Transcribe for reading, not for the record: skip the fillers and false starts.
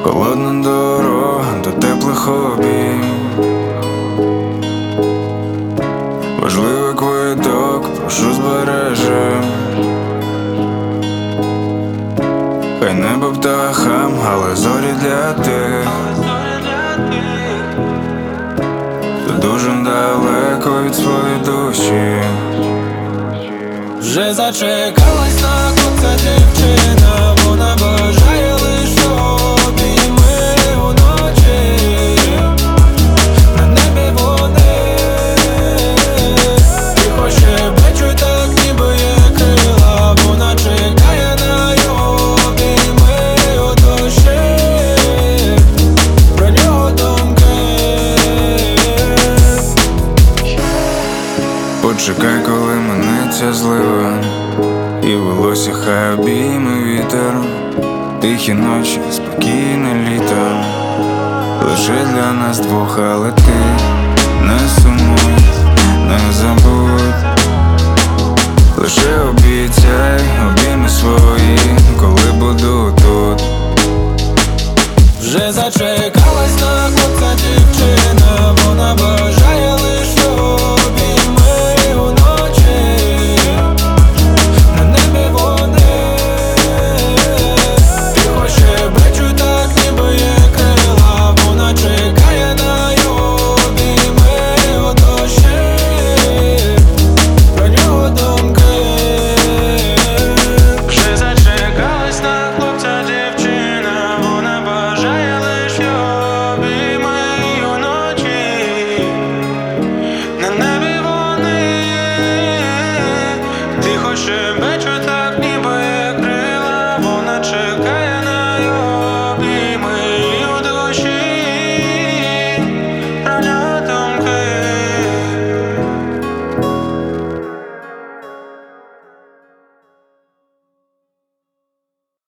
Холодна дорога до теплих обійм, важливий квиток, прошу збережи. Хай небо птахам, але зорі для тих, хто дуже далеко від своєї душі. Вже зачекалась на хлопця дівчина, вона бажає лиш обійми уночі. На небі вони тихо щебечуть, так ніби є крила. Вона чекає на його обійми у душі, про нього думки. Почекай, коли минеться злива, і в волосі хай обійме вітер. Тихі ночі, спокійне літо, лише для нас двох, але ти не сумуй, не забудь. Лише обіцяй обійми свої,